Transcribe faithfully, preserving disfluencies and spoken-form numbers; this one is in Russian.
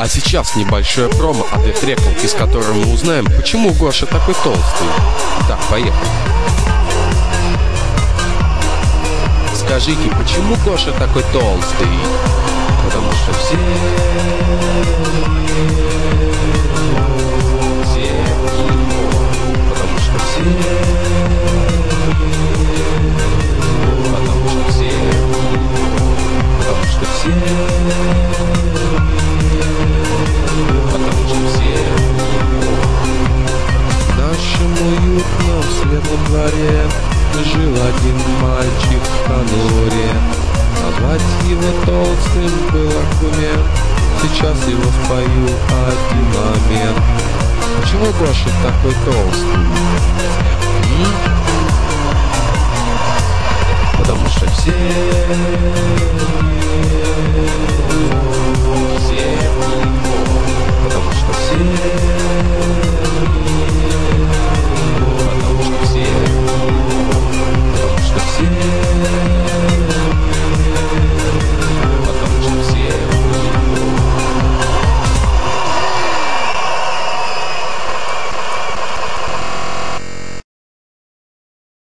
А сейчас небольшое промо от Трекинг, из которого мы узнаем, почему Гоша такой толстый. Так, поехали. Скажите, почему Гоша такой толстый? Потому что все... Все... Потому что все... Потому что все... Потому что все... Потому что все... В нашем уютном светлом дворе жил один мальчик в конуре. Назвать его толстым был аргумент. Сейчас его спою один момент. Почему Гоша такой толстый? М? Потому что все... Все...